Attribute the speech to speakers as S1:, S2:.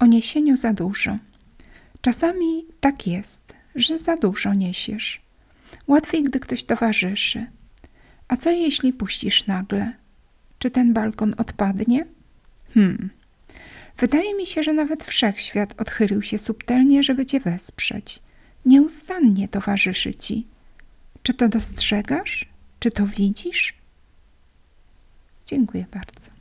S1: o niesieniu za dużo. Czasami tak jest, że za dużo niesiesz. Łatwiej, gdy ktoś towarzyszy. A co jeśli puścisz nagle? Czy ten balkon odpadnie? Wydaje mi się, że nawet wszechświat odchylił się subtelnie, żeby cię wesprzeć. Nieustannie towarzyszy ci. Czy to dostrzegasz? Czy to widzisz? Dziękuję bardzo.